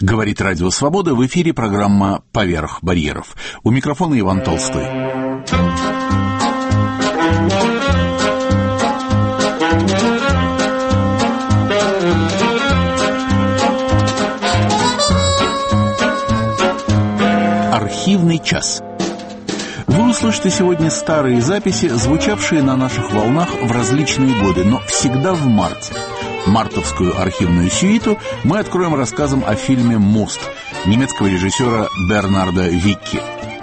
Говорит Радио Свобода, в эфире программа «Поверх барьеров». У микрофона Иван Толстой. Архивный час. Вы услышите сегодня старые записи, звучавшие на наших волнах в различные годы, но всегда в марте. Мартовскую архивную сюиту мы откроем рассказом о фильме «Мост» немецкого режиссера Бернарда Викки.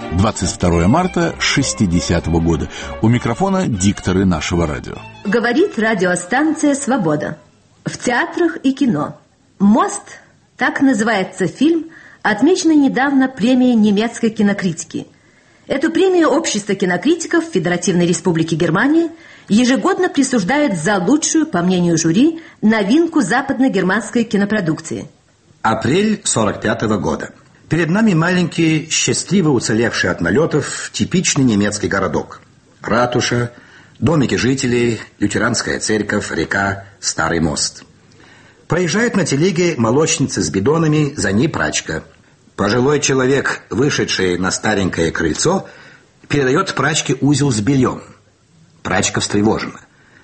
22 марта 60-го года. У микрофона дикторы нашего радио. Говорит радиостанция «Свобода». В театрах и кино. «Мост» – так называется фильм, отмеченный недавно премией немецкой кинокритики. Эту премию Общество кинокритиков Федеративной Республики Германия ежегодно присуждает за лучшую, по мнению жюри, новинку западно-германской кинопродукции. Апрель 45-го года. Перед нами маленький, счастливо уцелевший от налетов, типичный немецкий городок. Ратуша, домики жителей, лютеранская церковь, река, старый мост. Проезжает на телеге молочница с бидонами, за ней прачка. Пожилой человек, вышедший на старенькое крыльцо, передает прачке узел с бельем. Прачка встревожена.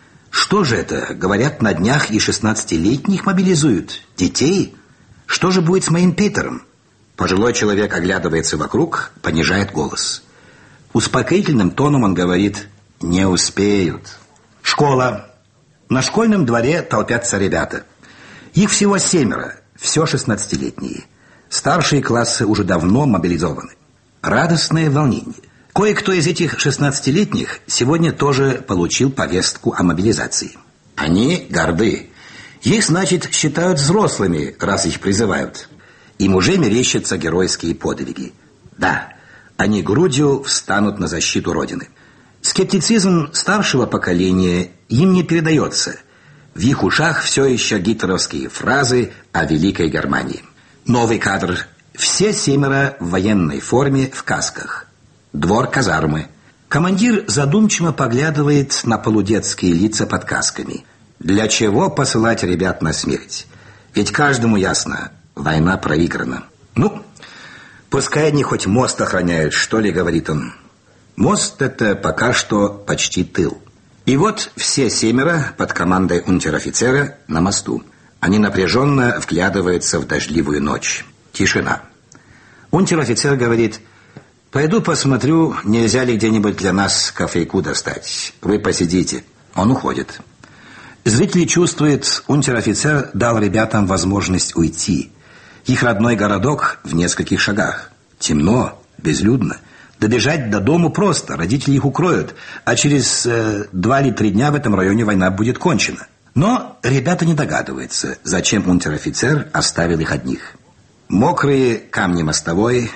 Что же это? Говорят, на днях и 16-летних мобилизуют. Детей? Что же будет с моим Питером? Пожилой человек оглядывается вокруг, понижает голос. Успокоительным тоном он говорит: не успеют. Школа. На школьном дворе толпятся ребята. Их всего 7, все 16-летние. Старшие классы уже давно мобилизованы. Радостное волнение. Кое-кто из этих 16-летних сегодня тоже получил повестку о мобилизации. Они горды. Их, значит, считают взрослыми, раз их призывают. Им уже мерещатся геройские подвиги. Да, они грудью встанут на защиту Родины. Скептицизм старшего поколения им не передается. В их ушах все еще гитлеровские фразы о Великой Германии. Новый кадр. Все 7 в военной форме, в касках. Двор казармы. Командир задумчиво поглядывает на полудетские лица под касками. Для чего посылать ребят на смерть? Ведь каждому ясно, война проиграна. Ну, пускай они хоть мост охраняют, что ли, говорит он. Мост — это пока что почти тыл. И вот все 7 под командой унтер-офицера на мосту. Они напряженно вглядываются в дождливую ночь. Тишина. Унтер-офицер говорит: пойду посмотрю, нельзя ли где-нибудь для нас кофейку достать. Вы посидите. Он уходит. Зрители чувствуют, унтер-офицер дал ребятам возможность уйти. Их родной городок в нескольких шагах. Темно, безлюдно. Добежать до дому просто, родители их укроют, а через 2 или 3 дня в этом районе война будет кончена. Но ребята не догадываются, зачем унтер-офицер оставил их одних. Мокрые камни мостовой,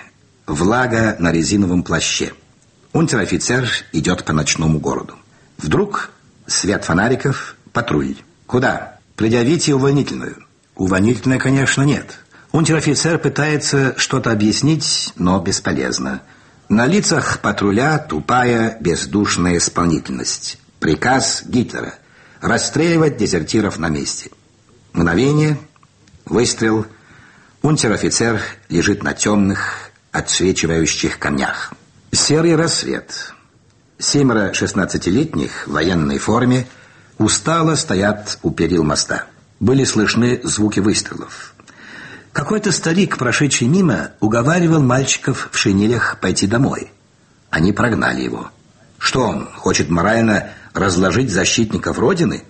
влага на резиновом плаще. Унтер-офицер идет по ночному городу. Вдруг свет фонариков, патруль. Куда? Предъявите увольнительную. Увольнительной, конечно, нет. Унтер-офицер пытается что-то объяснить, но бесполезно. На лицах патруля тупая, бездушная исполнительность. Приказ Гитлера: расстреливать дезертиров на месте. Мгновение, выстрел. Унтер-офицер лежит на темных, отсвечивающих камнях. Серый рассвет. 7 16-летних в военной форме устало стоят у перил моста. Были слышны звуки выстрелов. Какой-то старик, прошедший мимо, уговаривал мальчиков в шинелях пойти домой. Они прогнали его. Что он, хочет морально разложить защитников Родины?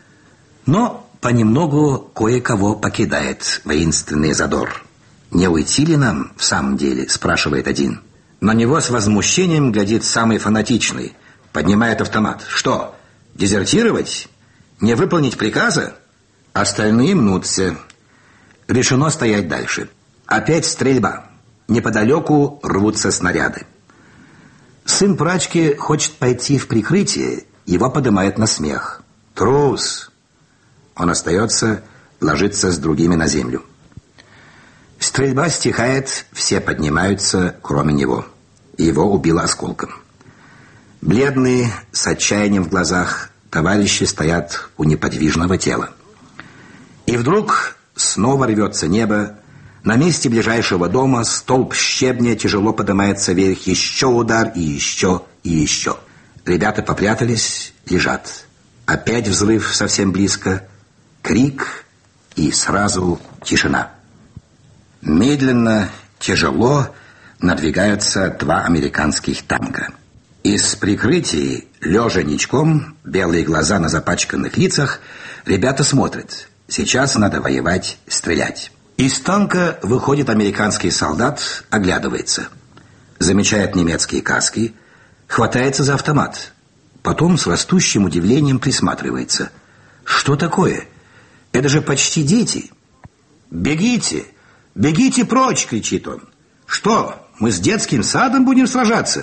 Но понемногу кое-кого покидает воинственный задор. «Не уйти ли нам в самом деле?» – спрашивает один. На него с возмущением глядит самый фанатичный. Поднимает автомат. «Что, дезертировать? Не выполнить приказа?» Остальные мнутся. Решено стоять дальше. Опять стрельба. Неподалеку рвутся снаряды. Сын прачки хочет пойти в прикрытие. Его поднимает на смех. «Трус!» Он остается, ложится с другими на землю. Стрельба стихает, все поднимаются, кроме него. Его убило осколком. Бледные, с отчаянием в глазах, товарищи стоят у неподвижного тела. И вдруг снова рвется небо, На месте ближайшего дома столб щебня тяжело поднимается вверх. Еще удар и еще, и еще. Ребята попрятались, лежат. Опять взрыв совсем близко. Крик и сразу тишина. Медленно, тяжело надвигаются два американских танка. Из прикрытий, лежа ничком, белые глаза на запачканных лицах, ребята смотрят. Сейчас надо воевать, стрелять. Из танка выходит американский солдат, оглядывается. Замечает немецкие каски, хватается за автомат. Потом с растущим удивлением присматривается. Что такое? Это же почти дети. «Бегите! Бегите прочь!» — кричит он. «Что, мы с детским садом будем сражаться?»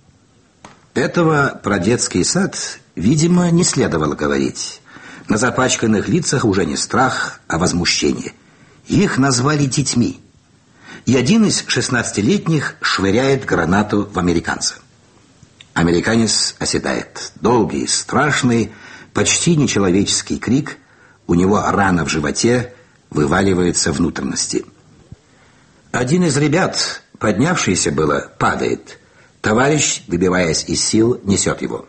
Этого про детский сад, видимо, не следовало говорить. На запачканных лицах уже не страх, а возмущение. Их назвали детьми. И один из 16-летних швыряет гранату в американца. Американец оседает. Долгий, страшный, почти нечеловеческий крик. У него рана в животе, вываливаются внутренности. Один из ребят, поднявшийся было, падает. Товарищ, выбиваясь из сил, несет его.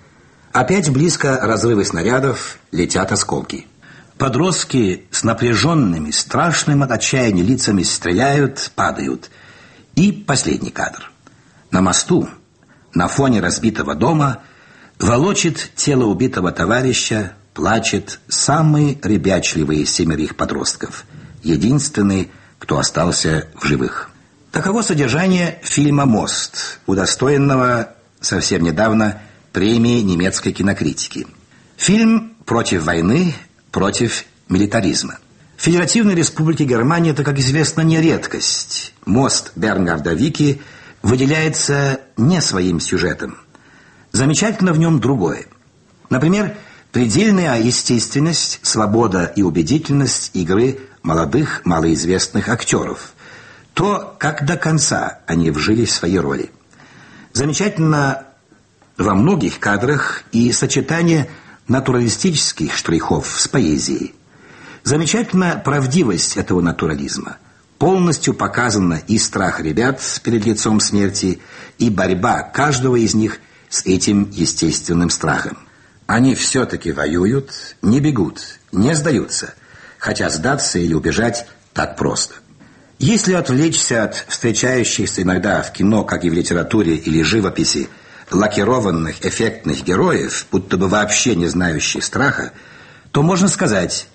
Опять близко разрывы снарядов, летят осколки. Подростки с напряженными, страшным от отчаяния лицами стреляют, падают. И последний кадр. На мосту, на фоне разбитого дома, волочит тело убитого товарища, плачет самый ребячливый из 7 подростков. Единственный, кто остался в живых. Таково содержание фильма «Мост», удостоенного совсем недавно премии немецкой кинокритики. Фильм против войны, против милитаризма. В Федеративной Республике Германия это, как известно, не редкость. «Мост» Бернгарда Вики выделяется не своим сюжетом. Замечательно в нем другое. Например, предельная естественность, свобода и убедительность игры молодых, малоизвестных актеров. То, как до конца они вжились в свои роли. Замечательно во многих кадрах и сочетание натуралистических штрихов с поэзией. Замечательна правдивость этого натурализма. Полностью показано и страх ребят перед лицом смерти, и борьба каждого из них с этим естественным страхом. Они все-таки воюют, не бегут, не сдаются, хотя сдаться или убежать так просто. Если отвлечься от встречающихся иногда в кино, как и в литературе или живописи, лакированных, эффектных героев, будто бы вообще не знающих страха, то можно сказать,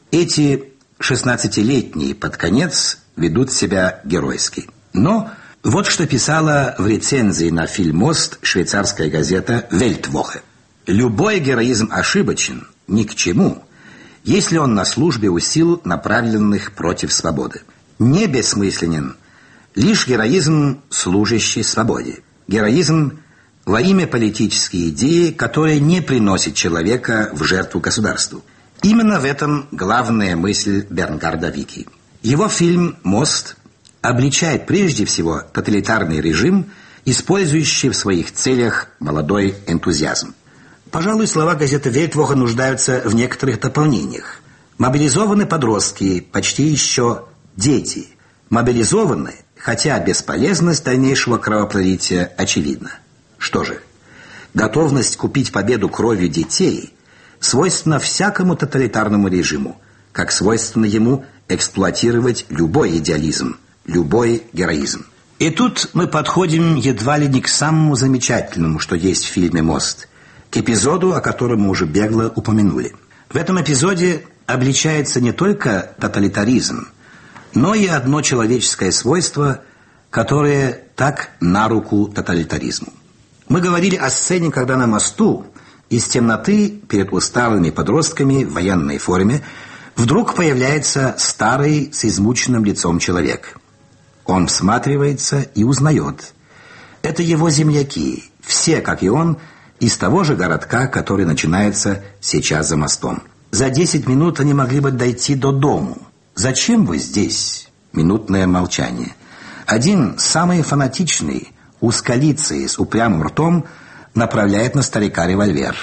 эти 16-летние под конец ведут себя геройски. Но вот что писала в рецензии на фильм «Мост» швейцарская газета «Weltwoche». Любой героизм ошибочен, ни к чему, если он на службе у сил, направленных против свободы. Не бессмысленен лишь героизм, служащий свободе. Героизм во имя политической идеи, которая не приносит человека в жертву государству. Именно в этом главная мысль Бернгарда Вики. Его фильм «Мост» обличает прежде всего тоталитарный режим, использующий в своих целях молодой энтузиазм. Пожалуй, слова газеты «Weltwoche» нуждаются в некоторых дополнениях. Мобилизованы подростки, почти еще дети. Мобилизованы, хотя бесполезность дальнейшего кровопролития очевидна. Что же, готовность купить победу кровью детей свойственна всякому тоталитарному режиму, как свойственно ему эксплуатировать любой идеализм, любой героизм. И тут мы подходим едва ли не к самому замечательному, что есть в фильме «Мост», к эпизоду, о котором мы уже бегло упомянули. В этом эпизоде обличается не только тоталитаризм, но и одно человеческое свойство, которое так на руку тоталитаризму. Мы говорили о сцене, когда на мосту из темноты перед усталыми подростками в военной форме вдруг появляется старый с измученным лицом человек. Он всматривается и узнает. Это его земляки, все, как и он, из того же городка, который начинается сейчас за мостом. За 10 минут они могли бы дойти до дому. «Зачем вы здесь?» Минутное молчание. Один, самый фанатичный, узколицый, с упрямым ртом, направляет на старика револьвер.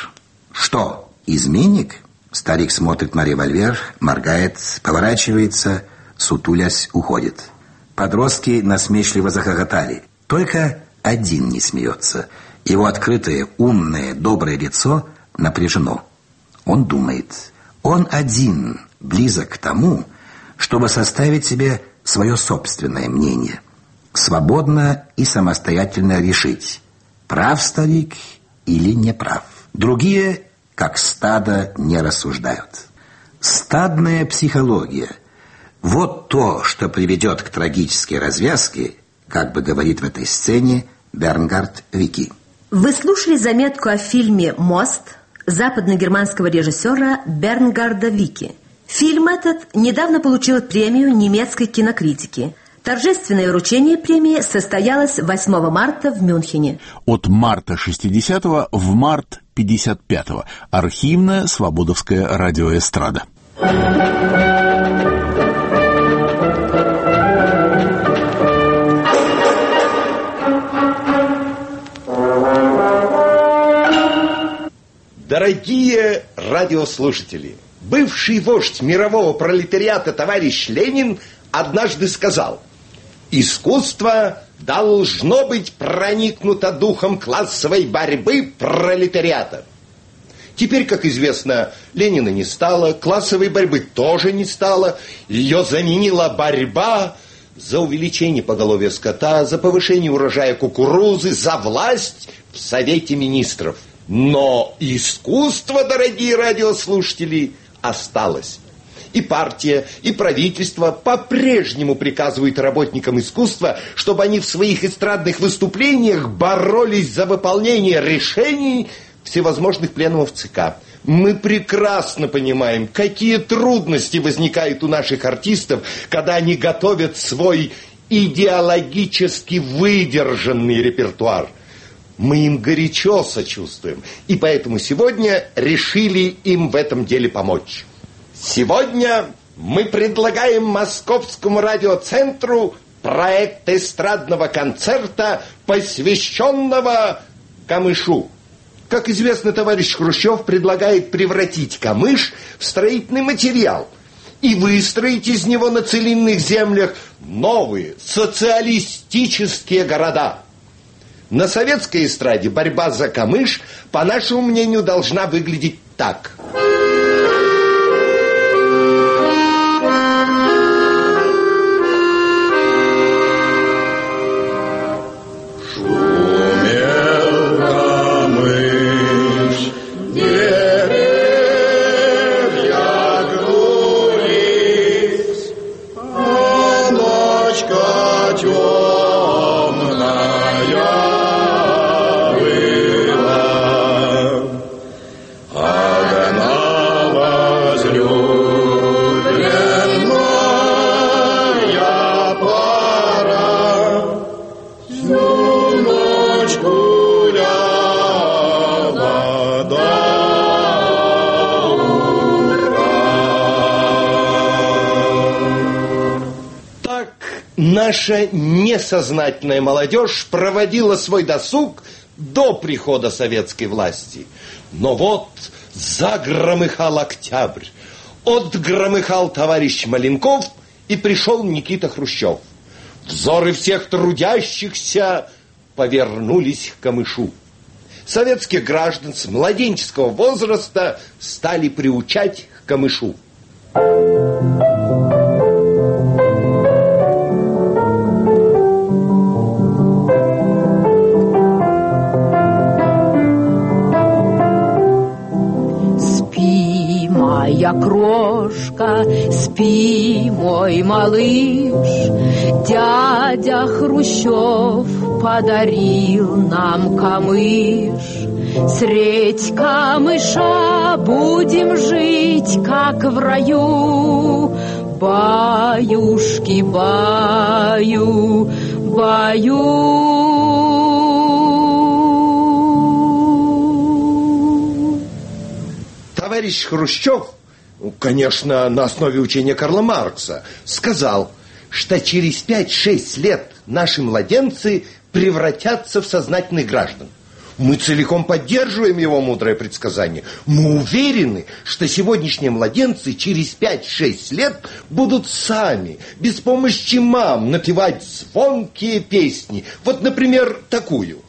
«Что, изменник?» Старик смотрит на револьвер, моргает, поворачивается, сутулясь, уходит. Подростки насмешливо захохотали. Только один не смеется. Его открытое, умное, доброе лицо напряжено. Он думает. Он один близок к тому, чтобы составить себе свое собственное мнение. Свободно и самостоятельно решить, прав старик или не прав. Другие, как стадо, не рассуждают. Стадная психология – вот то, что приведет к трагической развязке, как бы говорит в этой сцене Бернгард Вики. Вы слушали заметку о фильме «Мост» западно-германского режиссера Бернгарда Вики. Фильм этот недавно получил премию немецкой кинокритики. Торжественное вручение премии состоялось 8 марта в Мюнхене. От марта 60-го в март 55-го. Архивная свободовская радиоэстрада. Дорогие радиослушатели, бывший вождь мирового пролетариата товарищ Ленин однажды сказал: искусство должно быть проникнуто духом классовой борьбы пролетариата. Теперь, как известно, Ленина не стало, классовой борьбы тоже не стало. Ее заменила борьба за увеличение поголовья скота, за повышение урожая кукурузы, за власть в Совете Министров. Но искусство, дорогие радиослушатели, осталось. И партия, и правительство по-прежнему приказывают работникам искусства, чтобы они в своих эстрадных выступлениях боролись за выполнение решений всевозможных пленумов ЦК. Мы прекрасно понимаем, какие трудности возникают у наших артистов, когда они готовят свой идеологически выдержанный репертуар. Мы им горячо сочувствуем, и поэтому сегодня решили им в этом деле помочь. Сегодня мы предлагаем Московскому радиоцентру проект эстрадного концерта, посвященного камышу. Как известно, товарищ Хрущев предлагает превратить камыш в строительный материал и выстроить из него на целинных землях новые социалистические города. На советской эстраде борьба за камыш, по нашему мнению, должна выглядеть так. Наша несознательная молодежь проводила свой досуг до прихода советской власти. Но вот загромыхал октябрь, отгромыхал товарищ Маленков, и пришел Никита Хрущев. Взоры всех трудящихся повернулись к камышу. Советских граждан с младенческого возраста стали приучать к камышу. Моя крошка, спи, мой малыш, дядя Хрущев подарил нам камыш. Средь камыша будем жить, как в раю. Баюшки, баю, баю. Товарищ Хрущев, конечно, на основе учения Карла Маркса, сказал, что через 5-6 лет наши младенцы превратятся в сознательных граждан. Мы целиком поддерживаем его мудрое предсказание. Мы уверены, что сегодняшние младенцы через 5-6 лет будут сами, без помощи мам, напевать звонкие песни. Вот, например, такую.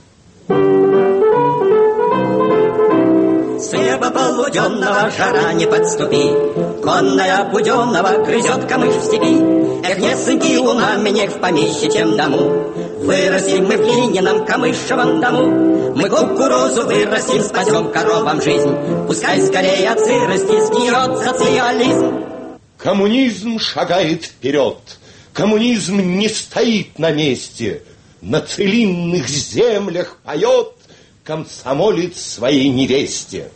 С неба полуденного жара не подступи, конная буденного грызет камыш в степи. Эх, не сынки умами, не в помещичьем дому, вырастим мы в глиняном камышевом дому. Мы кукурузу вырастим, спасем коровам жизнь, пускай скорее от сырости сгниет социализм. Коммунизм шагает вперед, коммунизм не стоит на месте, на целинных землях поет комсомолец своей невесте.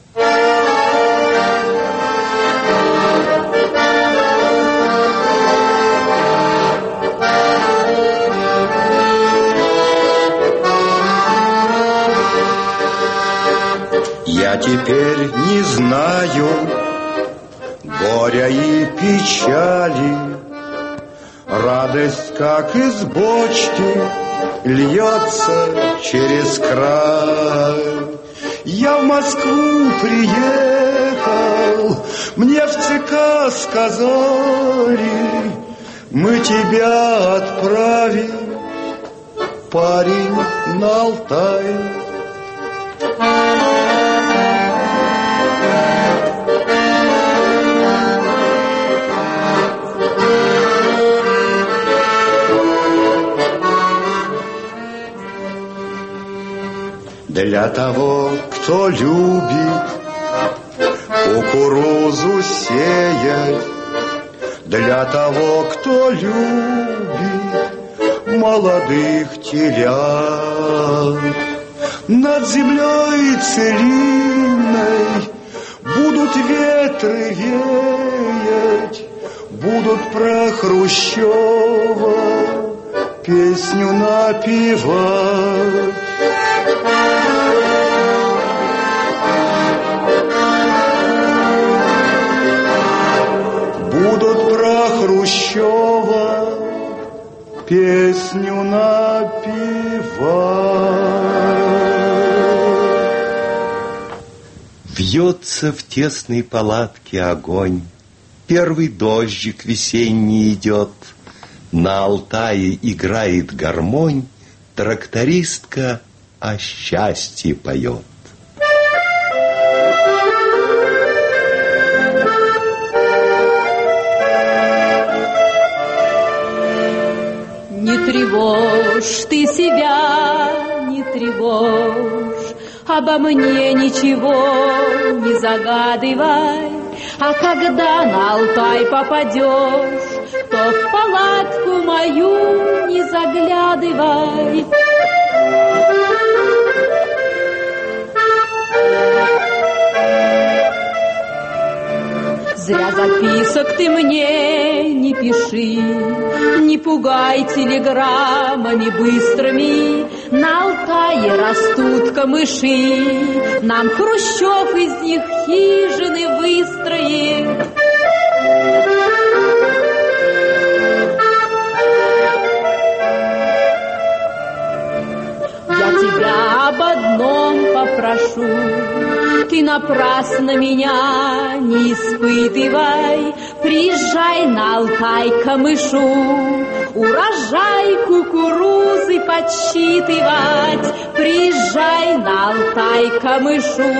Я теперь не знаю горя и печали, радость, как из бочки, льется через край. Я в Москву приехал, мне в ЦК сказали, мы тебя отправим, парень, на Алтай. Для того, кто любит кукурузу сеять, для того, кто любит молодых телят, над землей целинной будут ветры веять, будут про Хрущева песню напевать. Будут про Хрущева песню напевать. Вьется в тесной палатке огонь, первый дождик весенний идет, на Алтае играет гармонь, трактористка о счастье поет. Не тревожь ты себя, не тревожь, обо мне ничего не загадывай. А когда на Алтай попадешь, то в палатку мою не заглядывай. Зря записок ты мне не пиши, не пугай телеграммами быстрыми. На Алтае растут камыши, нам Хрущев из них хижины выстроит. Я тебя об одном попрошу, ты напрасно меня не испытывай. Приезжай на Алтай к камышу, урожай кукурузы подсчитывать. Приезжай на Алтай к камышу,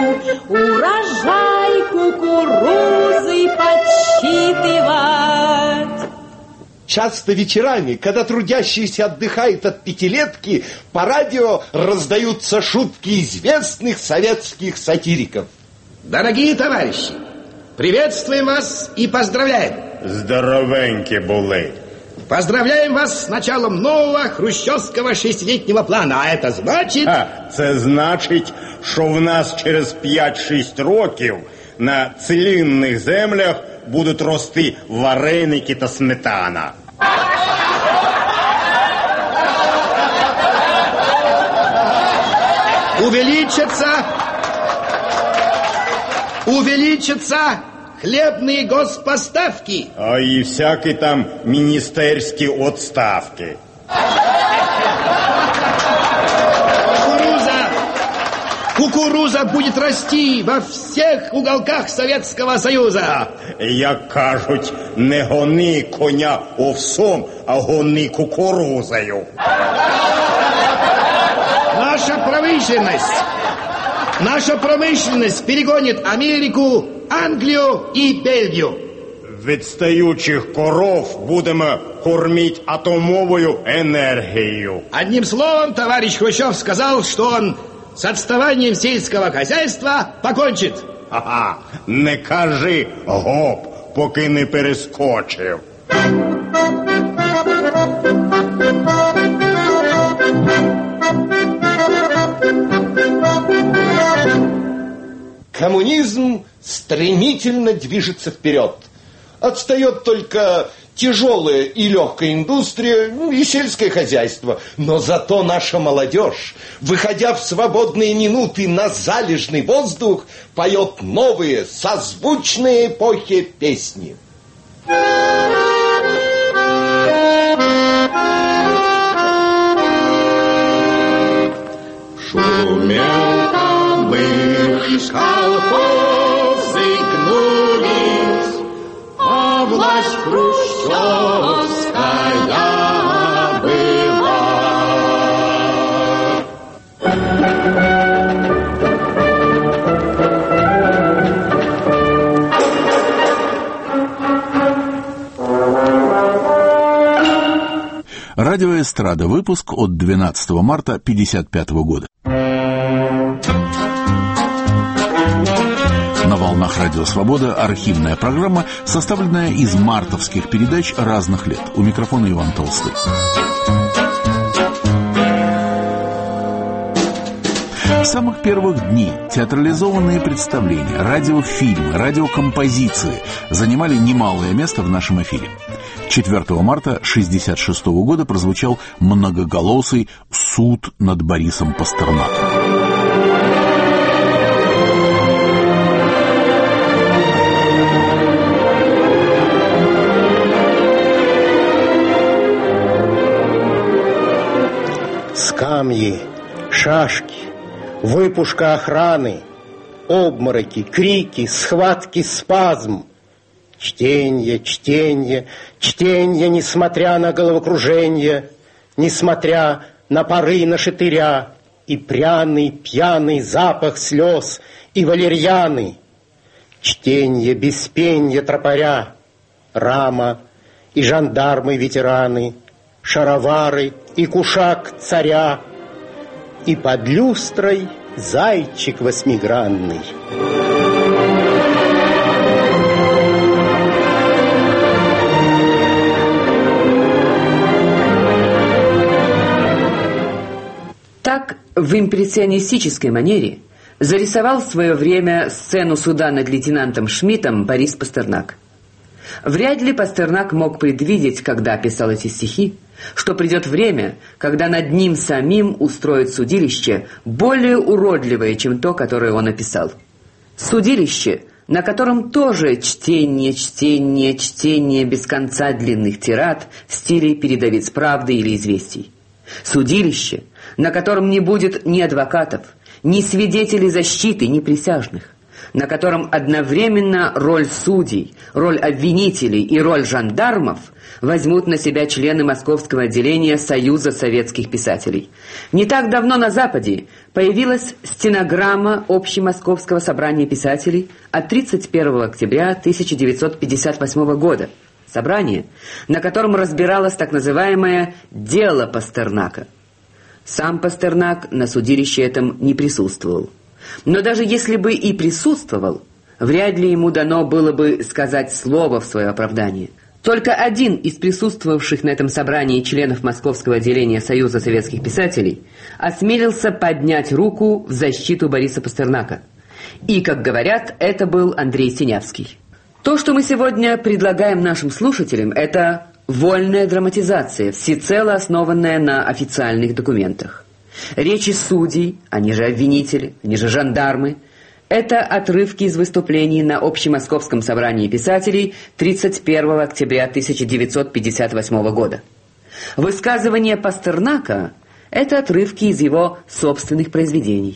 урожай кукурузы подсчитывать. Часто вечерами, когда трудящийся отдыхает от пятилетки, по радио раздаются шутки известных советских сатириков. Дорогие товарищи, приветствуем вас и поздравляем. Здоровенькі були. Поздравляем вас с началом нового хрущевского 6-летнего плана. А это значит... Це значить, що в нас через 5-6 років на целинних землях будуть рости вареники та сметана. Увеличатся хлебные госпоставки. А і всякі там міністерські відставки. кукуруза будет расти во всех уголках Советского Союза. Як кажуть, не гони коня овсом, а гони кукурузою. Наша промышленность перегонит Америку, Англию и Бельгию. Відстаючих коров будемо кормить атомовою енергією. Одним словом, товарищ Хрущев сказал, что он с отставанием сельского хозяйства покончит. Ага, не кажи гоп, поки не перескочив. Коммунизм стремительно движется вперед. Отстает только тяжелая и легкая индустрия и сельское хозяйство. Но зато наша молодежь, выходя в свободные минуты на залежный воздух, поет новые, созвучные эпохе песни. Шумел камыш, колхозы гнулись, а власть хрущевская была. Радио «Эстрада», выпуск от 12 марта 1955 года. На волнах «Радио Свобода» архивная программа, составленная из мартовских передач разных лет. У микрофона Иван Толстой. С самых первых дней театрализованные представления, радиофильмы, радиокомпозиции занимали немалое место в нашем эфире. 4 марта 1966 года прозвучал многоголосый «Суд над Борисом Пастернаком». Скамьи, шашки, выпушка охраны, обмороки, крики, схватки, спазм. Чтенье, чтенье, чтенье, несмотря на головокружение, несмотря на пары на шатыря, и пряный, пьяный запах слез, и валерьяны. Чтенье без пенья тропаря, рама и жандармы-ветераны, шаровары и кушак царя, и под люстрой зайчик восьмигранный. Так, в импрессионистической манере зарисовал в свое время сцену суда над лейтенантом Шмидтом Борис Пастернак. Вряд ли Пастернак мог предвидеть, когда писал эти стихи, что придет время, когда над ним самим устроят судилище более уродливое, чем то, которое он описал. Судилище, на котором тоже чтение, чтение, чтение без конца длинных тирад в стиле передовиц «Правды» или «Известий». Судилище, на котором не будет ни адвокатов, ни свидетелей защиты, ни присяжных, на котором одновременно роль судей, роль обвинителей и роль жандармов возьмут на себя члены московского отделения Союза советских писателей. Не так давно на Западе появилась стенограмма Общемосковского собрания писателей от 31 октября 1958 года. Собрание, на котором разбиралось так называемое «дело Пастернака». Сам Пастернак на судилище этом не присутствовал. Но даже если бы и присутствовал, вряд ли ему дано было бы сказать слово в свое оправдание. Только один из присутствовавших на этом собрании членов Московского отделения Союза советских писателей осмелился поднять руку в защиту Бориса Пастернака. И, как говорят, это был Андрей Синявский. То, что мы сегодня предлагаем нашим слушателям, это вольная драматизация, всецело основанная на официальных документах. Речи судей, они же обвинители, они же жандармы, это отрывки из выступлений на Общемосковском собрании писателей 31 октября 1958 года. Высказывания Пастернака – это отрывки из его собственных произведений.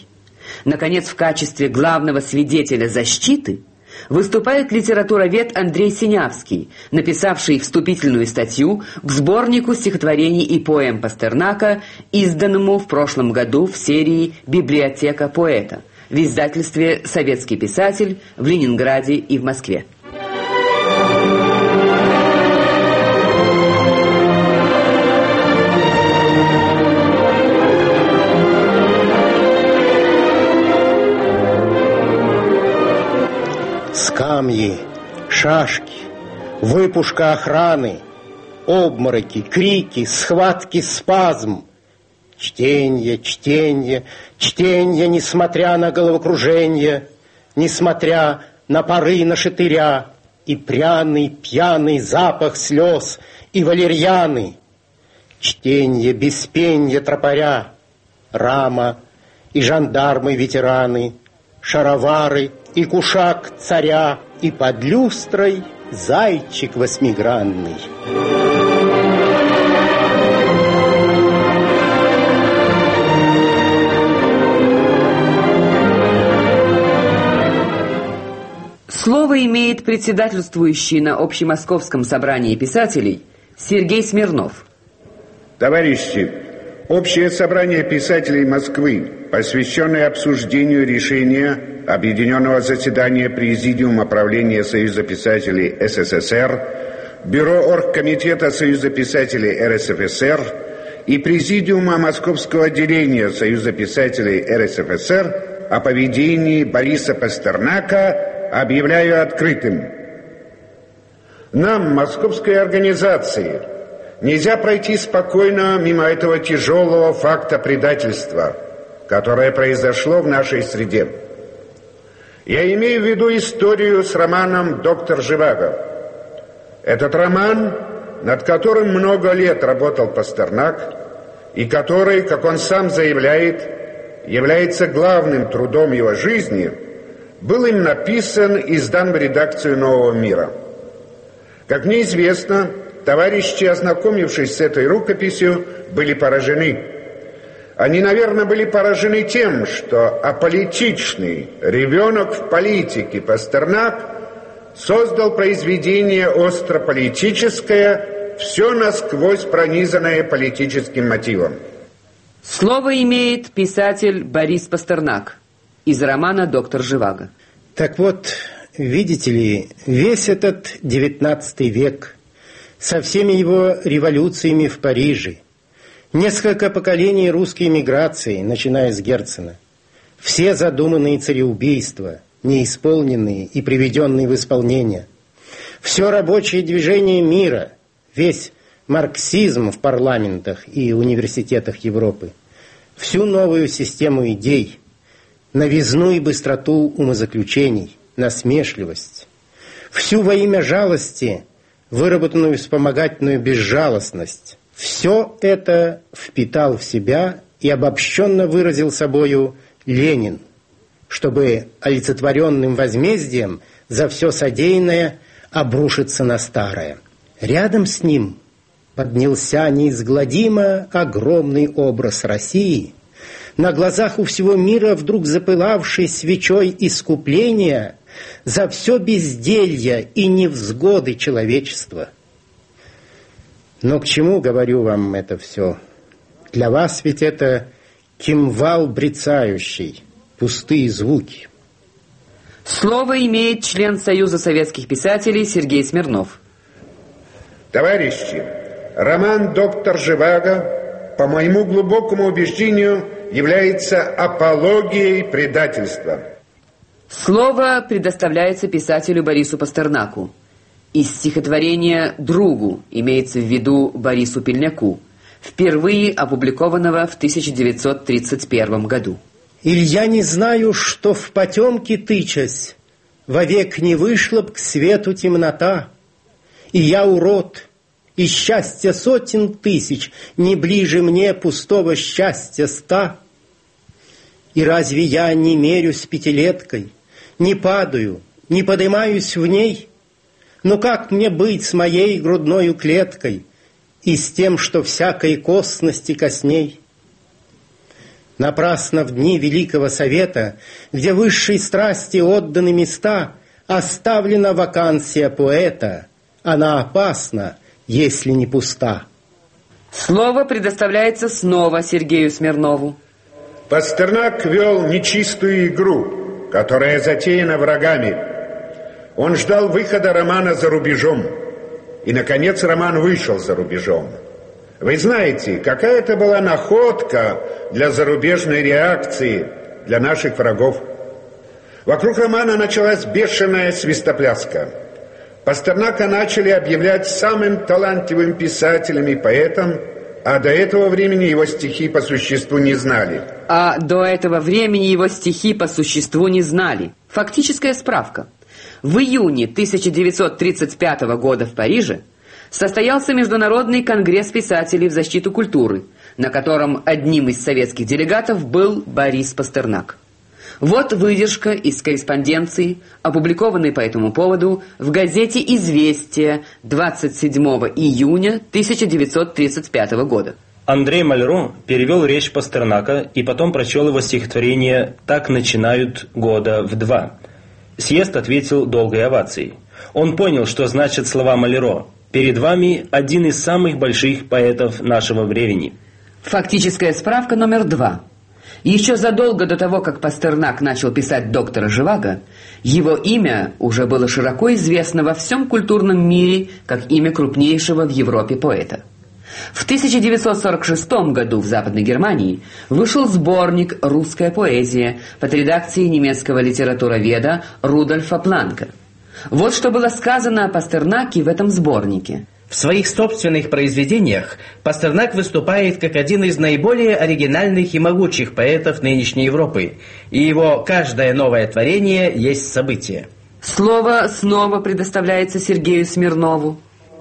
Наконец, в качестве главного свидетеля защиты выступает литературовед Андрей Синявский, написавший вступительную статью к сборнику стихотворений и поэм Пастернака, изданному в прошлом году в серии «Библиотека поэта» в издательстве «Советский писатель» в Ленинграде и в Москве. Скамьи, шашки, выпушка охраны, обмороки, крики, схватки, спазм. Чтенье, чтенье, чтенье, несмотря на головокружение, несмотря на пары на шатыря, и пряный, пьяный запах слез, и валерьяны. Чтенье без пенья тропаря, рама и жандармы-ветераны, шаровары и кушак царя, и под люстрой зайчик восьмигранный. Слово имеет председательствующий на Общемосковском собрании писателей Сергей Смирнов. Товарищи, Общее собрание писателей Москвы, посвященное обсуждению решения Объединенного заседания Президиума правления Союза писателей СССР, Бюро Оргкомитета Союза писателей РСФСР и Президиума Московского отделения Союза писателей РСФСР о поведении Бориса Пастернака объявляю открытым. Нам, московской организации, нельзя пройти спокойно мимо этого тяжелого факта предательства, которое произошло в нашей среде. Я имею в виду историю с романом «Доктор Живаго». Этот роман, над которым много лет работал Пастернак, и который, как он сам заявляет, является главным трудом его жизни, был им написан и сдан в редакцию «Нового мира». Как мне известно, товарищи, ознакомившись с этой рукописью, были поражены. Они, наверное, были поражены тем, что аполитичный ребенок в политике Пастернак создал произведение острополитическое, все насквозь пронизанное политическим мотивом. Слово имеет писатель Борис Пастернак из романа «Доктор Живаго». Так вот, видите ли, весь этот XIX век со всеми его революциями в Париже, несколько поколений русской эмиграции, начиная с Герцена, все задуманные цареубийства, неисполненные и приведенные в исполнение, все рабочее движение мира, весь марксизм в парламентах и университетах Европы, всю новую систему идей, новизну и быстроту умозаключений, насмешливость, всю во имя жалости выработанную вспомогательную безжалостность, все это впитал в себя и обобщенно выразил собою Ленин, чтобы олицетворенным возмездием за все содеянное обрушиться на старое. Рядом с ним поднялся неизгладимо огромный образ России, на глазах у всего мира вдруг запылавший свечой искупления за все безделье и невзгоды человечества. Но к чему говорю вам это все? Для вас ведь это кимвал брецающий, пустые звуки. Слово имеет член Союза советских писателей Сергей Смирнов. Товарищи, роман «Доктор Живаго», по моему глубокому убеждению, является апологией предательства. Слово предоставляется писателю Борису Пастернаку. Из стихотворения «Другу» имеется в виду Борису Пельняку, впервые опубликованного в 1931 году. «Иль я не знаю, что в потемке тычась, вовек не вышла б к свету темнота, и я урод, и счастья сотен тысяч не ближе мне пустого счастья 100. И разве я не мерюсь пятилеткой, не падаю, не подымаюсь в ней? Но как мне быть с моей грудною клеткой и с тем, что всякой косности косней? Напрасно в дни Великого Совета, где высшей страсти отданы места, оставлена вакансия поэта. Она опасна, если не пуста. Слово предоставляется снова Сергею Смирнову. Пастернак вел нечистую игру, которая затеяна врагами. Он ждал выхода романа за рубежом. И, наконец, роман вышел за рубежом. Вы знаете, какая это была находка для зарубежной реакции, для наших врагов. Вокруг романа началась бешеная свистопляска. Пастернака начали объявлять самым талантливым писателем и поэтом, а до этого времени его стихи по существу не знали. Фактическая справка. В июне 1935 года в Париже состоялся Международный конгресс писателей в защиту культуры, на котором одним из советских делегатов был Борис Пастернак. Вот выдержка из корреспонденции, опубликованной по этому поводу в газете «Известия» 27 июня 1935 года. Андрей Мальро перевел речь Пастернака и потом прочел его стихотворение «Так начинают года в два». Съезд ответил долгой овацией. Он понял, что значат слова Мальро: «Перед вами один из самых больших поэтов нашего времени». Фактическая справка номер 2. Еще задолго до того, как Пастернак начал писать «Доктора Живаго», его имя уже было широко известно во всем культурном мире как имя крупнейшего в Европе поэта. В 1946 году в Западной Германии вышел сборник «Русская поэзия» под редакцией немецкого литературоведа Рудольфа Планка. Вот что было сказано о Пастернаке в этом сборнике. В своих собственных произведениях Пастернак выступает как один из наиболее оригинальных и могучих поэтов нынешней Европы, и его каждое новое творение есть событие. Слово снова предоставляется Сергею Смирнову.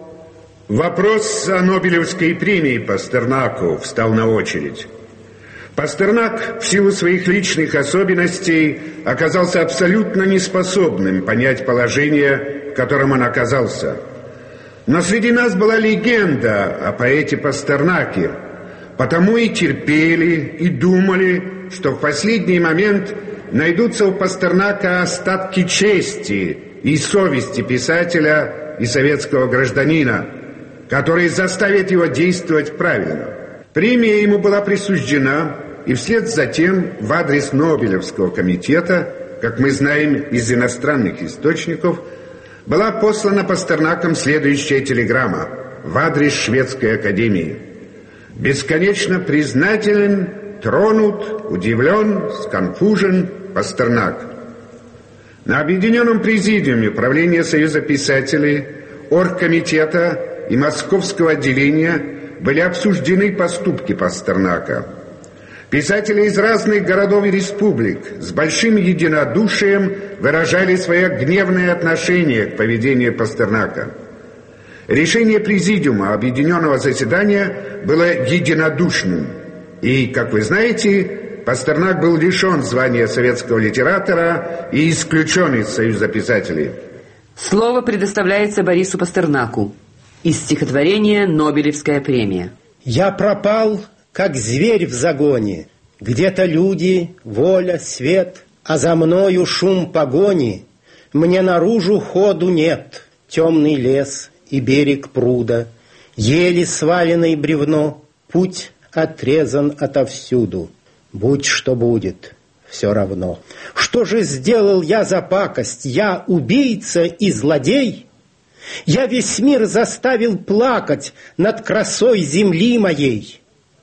Вопрос о Нобелевской премии Пастернаку встал на очередь. Пастернак в силу своих личных особенностей оказался абсолютно неспособным понять положение, в котором он оказался. Но среди нас была легенда о поэте Пастернаке, потому и терпели, и думали, что в последний момент найдутся у Пастернака остатки чести и совести писателя и советского гражданина, которые заставят его действовать правильно. Премия ему была присуждена, и вслед за тем в адрес Нобелевского комитета, как мы знаем из иностранных источников, была послана Пастернаком следующая телеграмма в адрес Шведской академии. «Бесконечно признателен, тронут, удивлен, сконфужен Пастернак». На Объединенном президиуме правления Союза писателей, оргкомитета и московского отделения были обсуждены поступки Пастернака. Писатели из разных городов и республик с большим единодушием выражали свое гневное отношение к поведению Пастернака. Решение президиума объединенного заседания было единодушным. И, как вы знаете, Пастернак был лишен звания советского литератора и исключен из Союза писателей. Слово предоставляется Борису Пастернаку. Из стихотворения «Нобелевская премия». «Я пропал, как зверь в загоне, где-то люди, воля, свет, а за мною шум погони. Мне наружу ходу нет, темный лес и берег пруда, еле сваленное бревно, путь отрезан отовсюду. Будь что будет, все равно. Что же сделал я за пакость? Я убийца и злодей? Я весь мир заставил плакать над красой земли моей.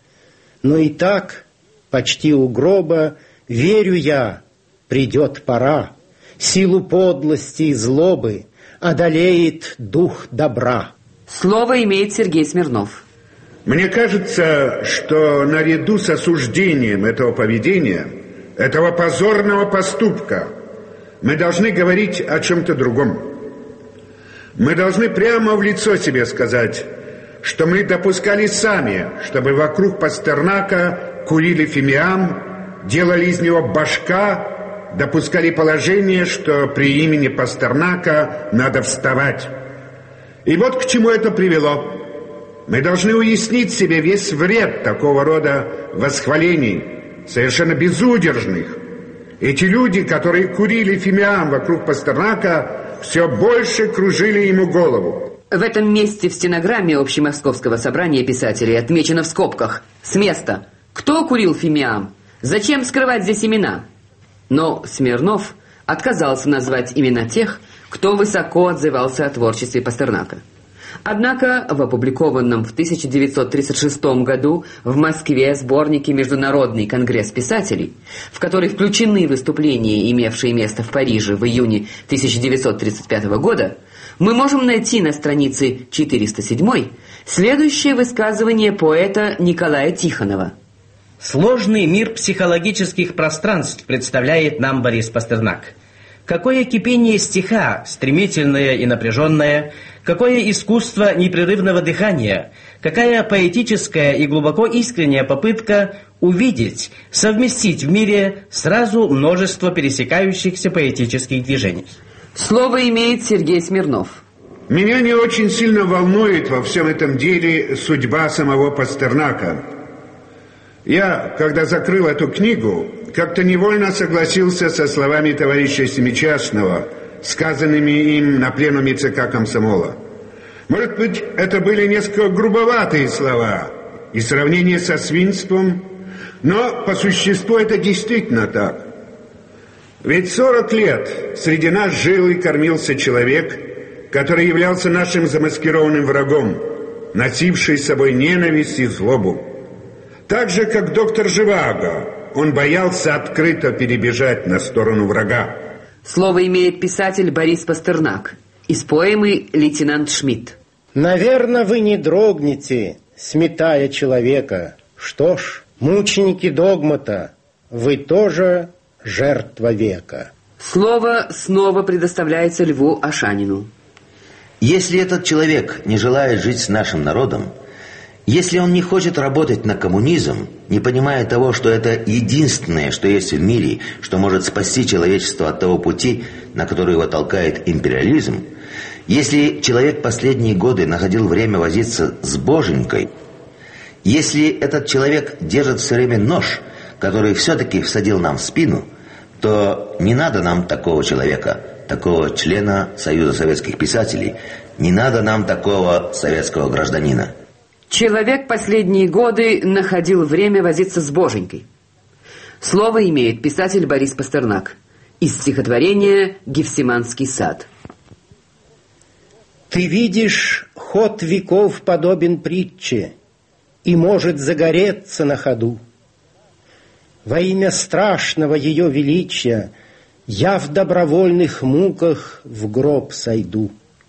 Но и так, почти у гроба, верю я, придет пора, силу подлости и злобы одолеет дух добра». Слово имеет Сергей Смирнов. Мне кажется, что наряду с осуждением этого поведения, этого позорного поступка, мы должны говорить о чем-то другом. Мы должны прямо в лицо себе сказать, что мы допускали сами, чтобы вокруг Пастернака курили фимиам, делали из него башка, допускали положение, что при имени Пастернака надо вставать. И вот к чему это привело. Мы должны уяснить себе весь вред такого рода восхвалений, совершенно безудержных. Эти люди, которые курили фимиам вокруг Пастернака, все больше кружили ему голову. В этом месте в стенограмме Общемосковского собрания писателей отмечено в скобках «С места. Кто курил фимиам? Зачем скрывать здесь имена?» Но Смирнов отказался назвать имена тех, кто высоко отзывался о творчестве Пастернака. Однако в опубликованном в 1936 году в Москве сборнике «Международный конгресс писателей», в который включены выступления, имевшие место в Париже в июне 1935 года, мы можем найти на странице 407 следующее высказывание поэта Николая Тихонова. Сложный мир психологических пространств представляет нам Борис Пастернак. Какое кипение стиха, стремительное и напряженное, какое искусство непрерывного дыхания, какая поэтическая и глубоко искренняя попытка увидеть, совместить в мире сразу множество пересекающихся поэтических движений. Слово имеет Сергей Смирнов. Меня не очень сильно волнует во всем этом деле судьба самого Пастернака. Я, когда закрыл эту книгу, как-то невольно согласился со словами товарища Семичастного, сказанными им на пленуме ЦК комсомола. Может быть, это были несколько грубоватые слова и сравнение со свинством, но по существу это действительно так. Ведь 40 лет среди нас жил и кормился человек, который являлся нашим замаскированным врагом, носивший с собой ненависть и злобу. Так же, как доктор Живаго, он боялся открыто перебежать на сторону врага. Слово имеет писатель Борис Пастернак из поэмы «Лейтенант Шмидт». Наверно, вы не дрогнете, сметая человека. Что ж, мученики догмата, вы тоже жертва века. Слово снова предоставляется Льву Ашанину. Если этот человек не желает жить с нашим народом, если он не хочет работать на коммунизм, не понимая того, что это единственное, что есть в мире, что может спасти человечество от того пути, на который его толкает империализм, если человек последние годы находил время возиться с боженькой, если этот человек держит все время нож, который все-таки всадил нам в спину, то не надо нам такого человека, такого члена Союза советских писателей, не надо нам такого советского гражданина. Человек последние годы находил время возиться с боженькой. Слово имеет писатель Борис Пастернак из стихотворения «Гефсиманский сад». Ты видишь, ход веков подобен притче и может загореться на ходу. Во имя страшного ее величия я в добровольных муках в гроб сойду.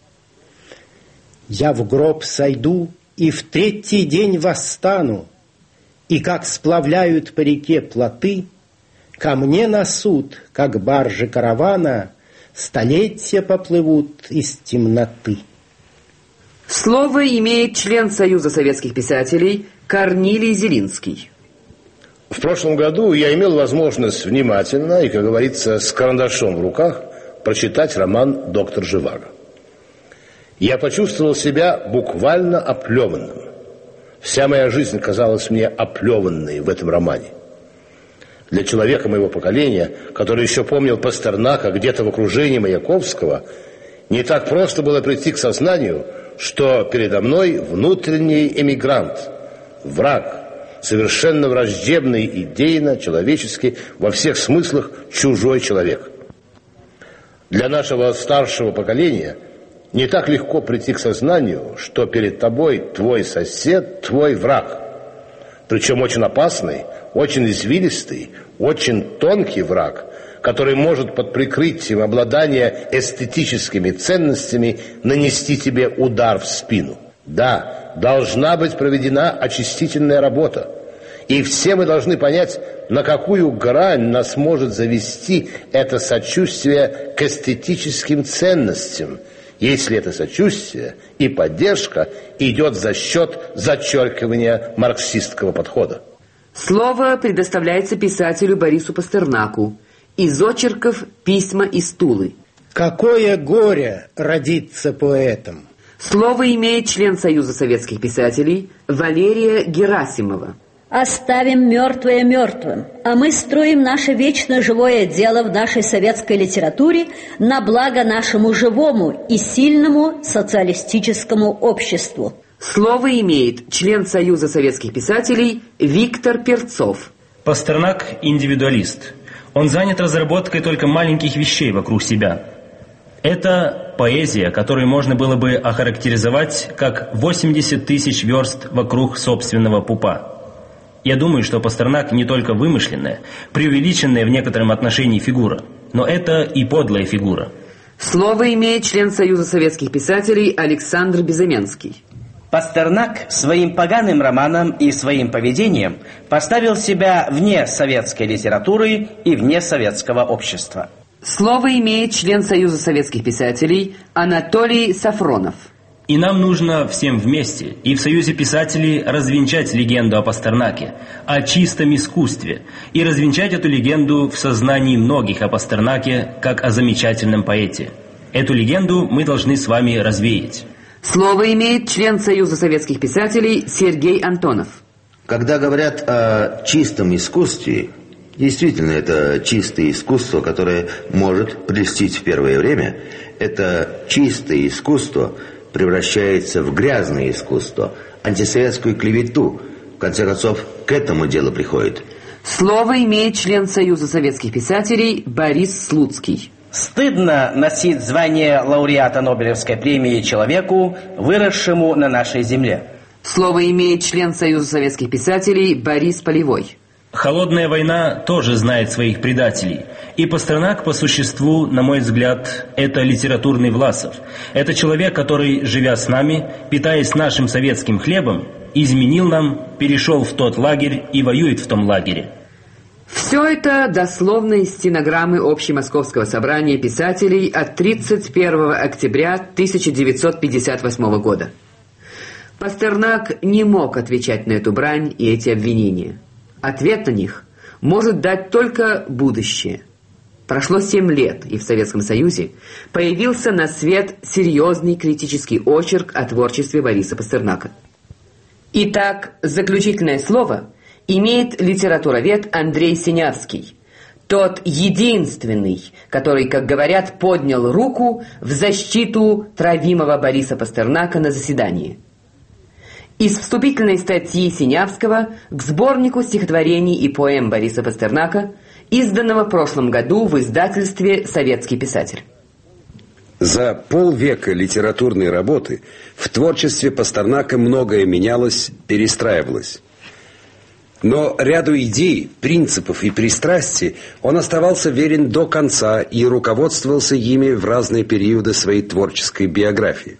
Я в гроб сойду и в третий день восстану, и как сплавляют по реке плоты, ко мне на суд, как баржи каравана, столетия поплывут из темноты. Слово имеет член Союза советских писателей Корнилий Зелинский. В прошлом году я имел возможность внимательно и, как говорится, с карандашом в руках прочитать роман «Доктор Живаго». Я почувствовал себя буквально оплеванным. Вся моя жизнь казалась мне оплеванной в этом романе. Для человека моего поколения, который еще помнил Пастернака где-то в окружении Маяковского, не так просто было прийти к сознанию, что передо мной внутренний эмигрант, враг, совершенно враждебный идейно, человечески, во всех смыслах чужой человек. Для нашего старшего поколения не так легко прийти к сознанию, что перед тобой твой сосед, твой враг. Причем очень опасный, очень извилистый, очень тонкий враг, который может под прикрытием обладания эстетическими ценностями нанести тебе удар в спину. Да, должна быть проведена очистительная работа. И все мы должны понять, на какую грань нас может завести это сочувствие к эстетическим ценностям, если это сочувствие и поддержка идет за счет зачеркивания марксистского подхода. Слово предоставляется писателю Борису Пастернаку из очерков «Письма из Тулы». Какое горе родиться поэтом! Слово имеет член Союза советских писателей Валерия Герасимова. Оставим мертвое мертвым, а мы строим наше вечно живое дело в нашей советской литературе на благо нашему живому и сильному социалистическому обществу. Слово имеет член Союза советских писателей Виктор Перцов. Пастернак – индивидуалист. Он занят разработкой только маленьких вещей вокруг себя. Это поэзия, которую можно было бы охарактеризовать как 80 тысяч верст вокруг собственного пупа. Я думаю, что Пастернак не только вымышленная, преувеличенная в некотором отношении фигура, но это и подлая фигура. Слово имеет член Союза советских писателей Александр Безыменский. Пастернак своим поганым романом и своим поведением поставил себя вне советской литературы и вне советского общества. Слово имеет член Союза советских писателей Анатолий Сафронов. И нам нужно всем вместе и в Союзе писателей развенчать легенду о Пастернаке, о чистом искусстве, и развенчать эту легенду в сознании многих о Пастернаке, как о замечательном поэте. Эту легенду мы должны с вами развеять. Слово имеет член Союза советских писателей Сергей Антонов. Когда говорят о чистом искусстве, действительно, это чистое искусство, которое может прельстить в первое время. Это чистое искусство превращается в грязное искусство, антисоветскую клевету. В конце концов, к этому дело приходит. Слово имеет член Союза советских писателей Борис Слуцкий. Стыдно носить звание лауреата Нобелевской премии человеку, выросшему на нашей земле. Слово имеет член Союза советских писателей Борис Полевой. Холодная война тоже знает своих предателей. И Пастернак, по существу, на мой взгляд, это литературный Власов. Это человек, который, живя с нами, питаясь нашим советским хлебом, изменил нам, перешел в тот лагерь и воюет в том лагере. Все это дословно из стенограммы Общемосковского собрания писателей от 31 октября 1958 года. Пастернак не мог отвечать на эту брань и эти обвинения. Ответ на них может дать только будущее. Прошло 7 лет, и в Советском Союзе появился на свет серьезный критический очерк о творчестве Бориса Пастернака. Итак, заключительное слово имеет литературовед Андрей Синявский, тот единственный, который, как говорят, поднял руку в защиту травимого Бориса Пастернака на заседании. Из вступительной статьи Синявского к сборнику стихотворений и поэм Бориса Пастернака, изданного в прошлом году в издательстве «Советский писатель». За полвека литературной работы в творчестве Пастернака многое менялось, перестраивалось. Но ряду идей, принципов и пристрастий он оставался верен до конца и руководствовался ими в разные периоды своей творческой биографии.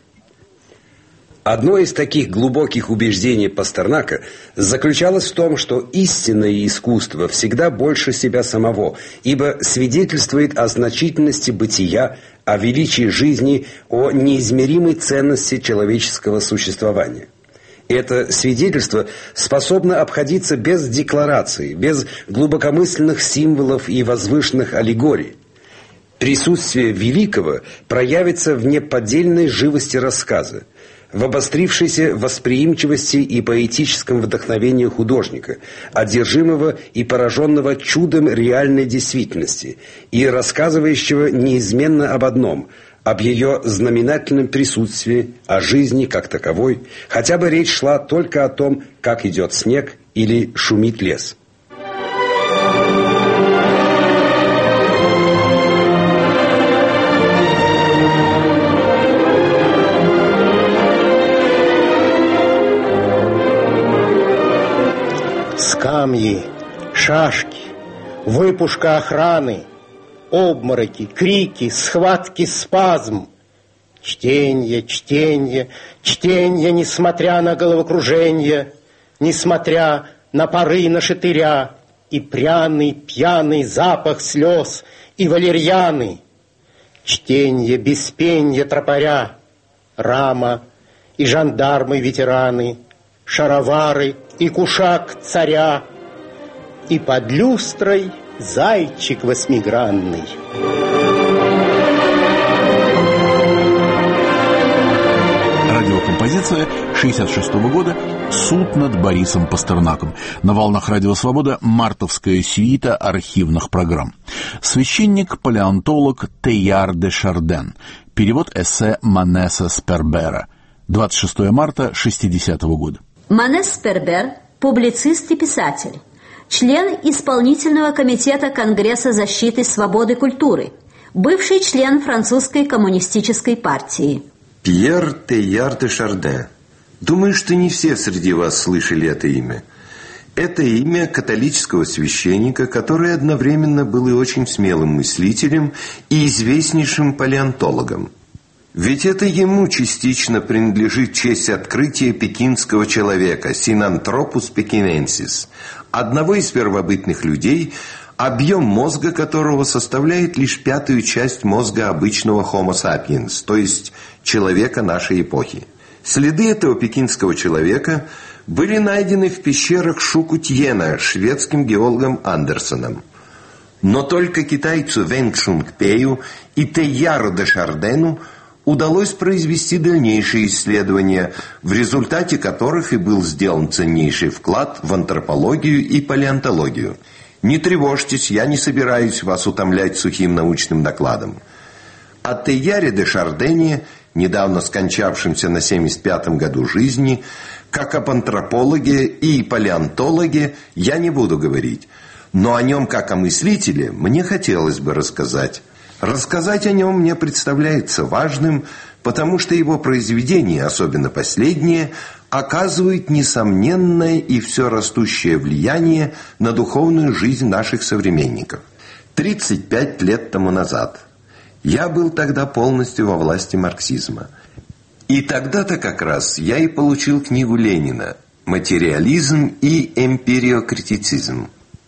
Одно из таких глубоких убеждений Пастернака заключалось в том, что истинное искусство всегда больше себя самого, ибо свидетельствует о значительности бытия, о величии жизни, о неизмеримой ценности человеческого существования. Это свидетельство способно обходиться без деклараций, без глубокомысленных символов и возвышенных аллегорий. Присутствие великого проявится в неподдельной живости рассказа, в обострившейся восприимчивости и поэтическом вдохновении художника, одержимого и пораженного чудом реальной действительности и рассказывающего неизменно об одном – об ее знаменательном присутствии, о жизни как таковой, хотя бы речь шла только о том, как идет снег или шумит лес. Скамьи, шашки, выпушка охраны, обмороки, крики, схватки, спазм. Чтение, чтение, чтение, несмотря на головокружение, несмотря на поры нашатыря, и пряный, пьяный запах слез, и валерьяны. Чтение без пенья тропаря, рама и жандармы-ветераны, шаровары и кушак царя, и под люстрой зайчик восьмигранный. Радиокомпозиция 1966 года «Суд над Борисом Пастернаком». На волнах Радио Свобода мартовская сюита архивных программ. Священник-палеонтолог Тейяр де Шарден. Перевод эссе Манеса Спербера. 26 марта 1960 года. Манес Спербер – публицист и писатель. Член исполнительного комитета Конгресса защиты свободы культуры. Бывший член французской коммунистической партии. Пьер Тейяр де Шарден. Думаю, что не все среди вас слышали это имя. Это имя католического священника, который одновременно был и очень смелым мыслителем и известнейшим палеонтологом. Ведь это ему частично принадлежит честь открытия пекинского человека, Синантропус пекиненсис, одного из первобытных людей, объем мозга которого составляет лишь 1/5 часть мозга обычного Homo sapiens, то есть человека нашей эпохи. Следы этого пекинского человека были найдены в пещерах Шукутьена шведским геологом Андерсоном. Но только китайцу Вэн Чунг-Пею и Тейяру де Шардену удалось произвести дальнейшие исследования, в результате которых и был сделан ценнейший вклад в антропологию и палеонтологию. Не тревожьтесь, я не собираюсь вас утомлять сухим научным докладом. О Тейяре де Шардене, недавно скончавшемся на 75-м году жизни, как об антропологе и палеонтологе, я не буду говорить. Но о нем, как о мыслителе, мне хотелось бы рассказать. Рассказать о нем мне представляется важным, потому что его произведения, особенно последние, оказывают несомненное и все растущее влияние на духовную жизнь наших современников. 35 лет тому назад я был тогда полностью во власти марксизма. И тогда-то как раз я и получил книгу Ленина «Материализм и эмпириокритицизм».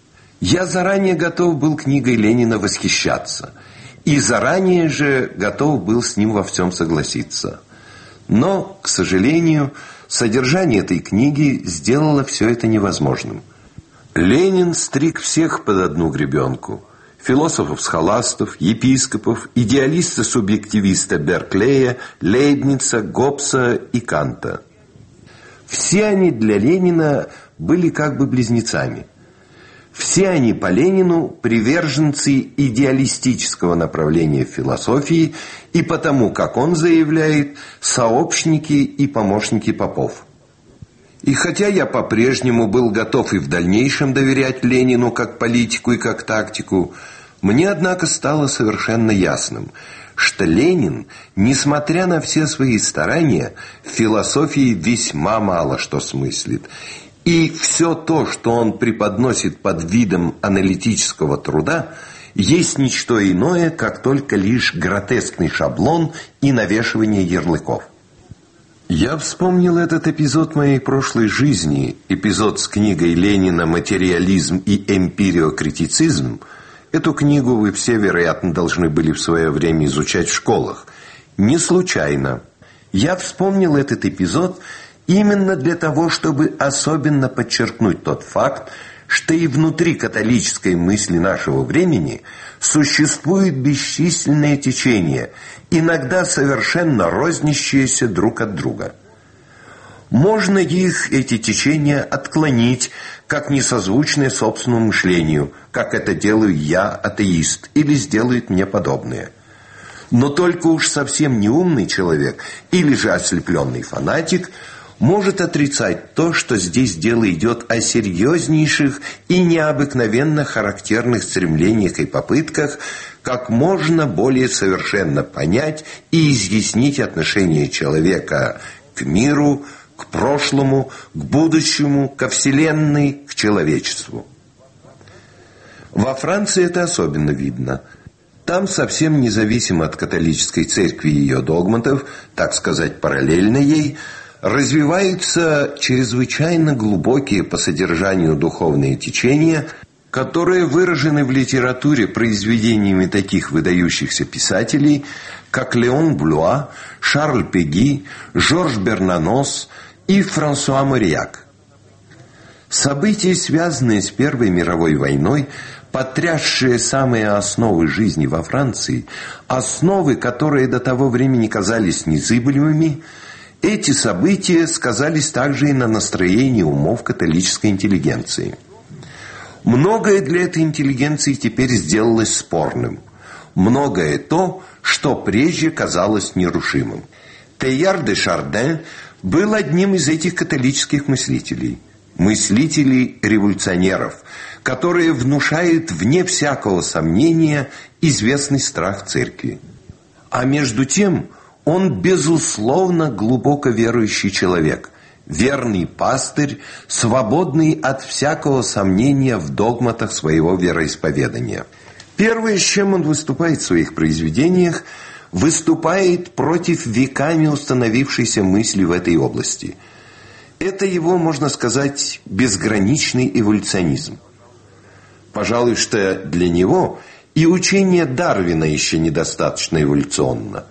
Я заранее готов был книгой Ленина восхищаться, и заранее же готов был с ним во всем согласиться. Но, к сожалению, содержание этой книги сделало все это невозможным. Ленин стриг всех под одну гребенку. Философов-схоластов, епископов, идеалиста-субъективиста Берклея, Лейбница, Гоббса и Канта. Все они для Ленина были как бы близнецами. Все они по Ленину приверженцы идеалистического направления в философии и потому, как он заявляет, сообщники и помощники попов. И хотя я по-прежнему был готов и в дальнейшем доверять Ленину как политику и как тактику, мне, однако, стало совершенно ясным, что Ленин, несмотря на все свои старания, в философии весьма мало что смыслит. И все то, что он преподносит под видом аналитического труда, есть ничто иное, как только лишь гротескный шаблон и навешивание ярлыков. Я вспомнил этот эпизод моей прошлой жизни, эпизод с книгой Ленина «Материализм и эмпириокритицизм». Эту книгу вы все, вероятно, должны были в свое время изучать в школах. Не случайно. Я вспомнил этот эпизод именно для того, чтобы особенно подчеркнуть тот факт, что и внутри католической мысли нашего времени существует бесчисленные течения, иногда совершенно рознящиеся друг от друга. Можно их, эти течения, отклонить, как несозвучные собственному мышлению, как это делаю я, атеист, или сделают мне подобные. Но только уж совсем неумный человек или же ослепленный фанатик может отрицать то, что здесь дело идет о серьезнейших и необыкновенно характерных стремлениях и попытках как можно более совершенно понять и изъяснить отношение человека к миру, к прошлому, к будущему, ко Вселенной, к человечеству. Во Франции это особенно видно. Там совсем независимо от католической церкви и ее догматов, так сказать, параллельно ей, развиваются чрезвычайно глубокие по содержанию духовные течения, которые выражены в литературе произведениями таких выдающихся писателей, как Леон Блюа, Шарль Пеги, Жорж Бернанос и Франсуа Марияк. События, связанные с Первой мировой войной, потрясшие самые основы жизни во Франции, основы, которые до того времени казались незыблемыми, Эти события сказались также и на настроении умов католической интеллигенции. Многое для этой интеллигенции теперь сделалось спорным. Многое то, что прежде казалось нерушимым. Тейяр де Шарден был одним из этих католических мыслителей. Мыслителей-революционеров, которые внушают вне всякого сомнения известный страх церкви. А между тем он, безусловно, глубоко верующий человек, верный пастырь, свободный от всякого сомнения в догматах своего вероисповедания. Первое, с чем он выступает в своих произведениях, выступает против веками установившейся мысли в этой области. Это его, можно сказать, безграничный эволюционизм. Пожалуй, что для него и учение Дарвина еще недостаточно эволюционно.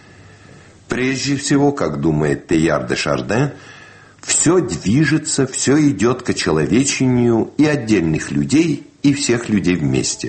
Прежде всего, как думает Тейяр де Шарден, все движется, все идет к очеловечению и отдельных людей, и всех людей вместе.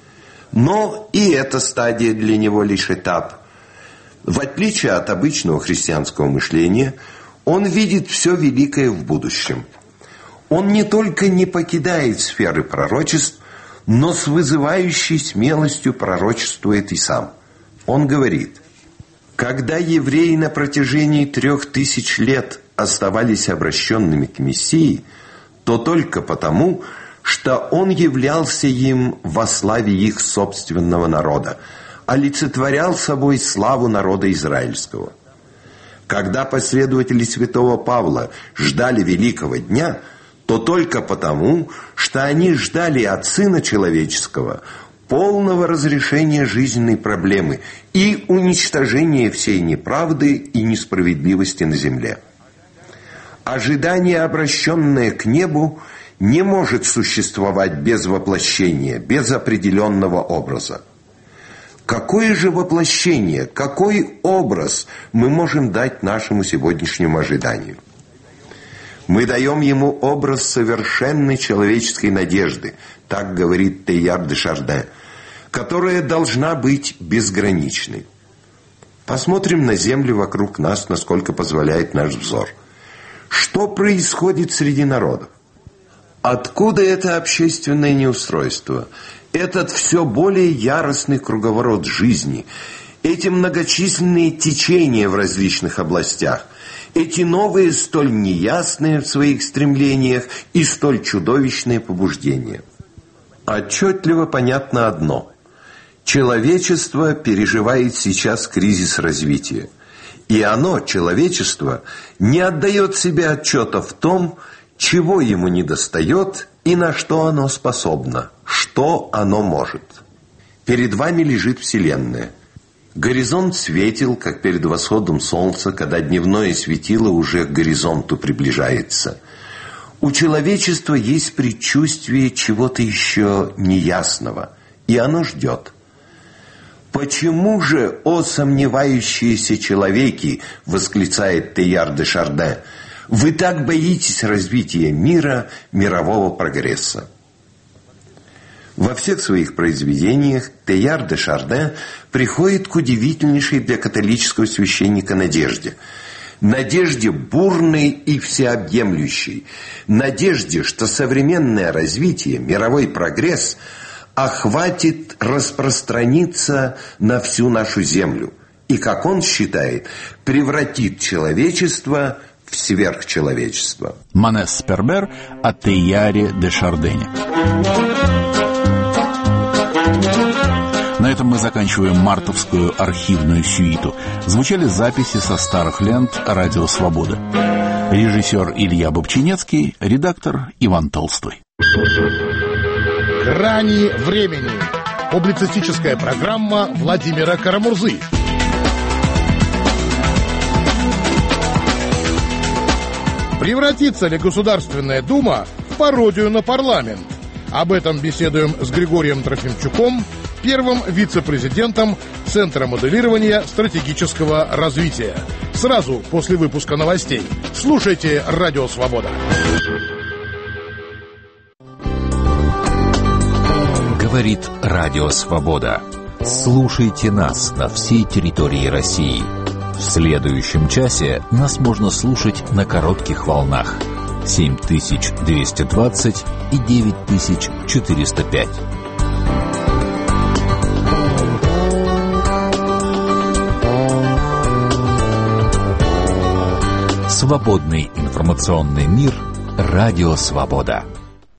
Но и эта стадия для него лишь этап. В отличие от обычного христианского мышления, он видит все великое в будущем. Он не только не покидает сферы пророчеств, но с вызывающей смелостью пророчествует и сам. Он говорит: когда евреи на протяжении 3000 лет оставались обращенными к Мессии, то только потому, что он являлся им во славе их собственного народа, олицетворял собой славу народа израильского. Когда последователи святого Павла ждали великого дня, то только потому, что они ждали от Сына Человеческого полного разрешения жизненной проблемы и уничтожения всей неправды и несправедливости на земле. Ожидание, обращенное к небу, не может существовать без воплощения, без определенного образа. Какое же воплощение, какой образ мы можем дать нашему сегодняшнему ожиданию? Мы даем ему образ совершенной человеческой надежды, так говорит Тейяр де Шарден, которая должна быть безграничной. Посмотрим на землю вокруг нас, насколько позволяет наш взор. Что происходит среди народов? Откуда это общественное неустройство? Этот все более яростный круговорот жизни, эти многочисленные течения в различных областях, эти новые, столь неясные в своих стремлениях и столь чудовищные побуждения. Отчетливо понятно одно: человечество переживает сейчас кризис развития. И оно, человечество, не отдает себе отчета в том, чего ему недостает и на что оно способно, что оно может. Перед вами лежит Вселенная. Горизонт светил, как перед восходом солнца, когда дневное светило уже к горизонту приближается. У человечества есть предчувствие чего-то еще неясного, и оно ждет. «Почему же, о сомневающиеся человеки, — восклицает Тейяр де Шарден, — вы так боитесь развития мира, мирового прогресса?» Во всех своих произведениях Тейяр де Шарден приходит к удивительнейшей для католического священника надежде. Надежде бурной и всеобъемлющей. Надежде, что современное развитие, мировой прогресс охватит, распространится на всю нашу землю. И, как он считает, превратит человечество в сверхчеловечество. Манес Пербер о Тейяре де Шардене. На этом мы заканчиваем мартовскую архивную сюиту. Звучали записи со старых лент «Радио Свобода». Режиссер Илья Бобчинецкий, редактор Иван Толстой. «Грани времени». Публицистическая программа Владимира Карамурзы. Превратится ли Государственная Дума в пародию на парламент? Об этом беседуем с Григорием Трофимчуком, первым вице-президентом Центра моделирования стратегического развития. Сразу после выпуска новостей. Слушайте «Радио Свобода». Говорит Радио Свобода. Слушайте нас на всей территории России. В следующем часе нас можно слушать на коротких волнах 7220 и 9405. Свободный информационный мир. Радио Свобода.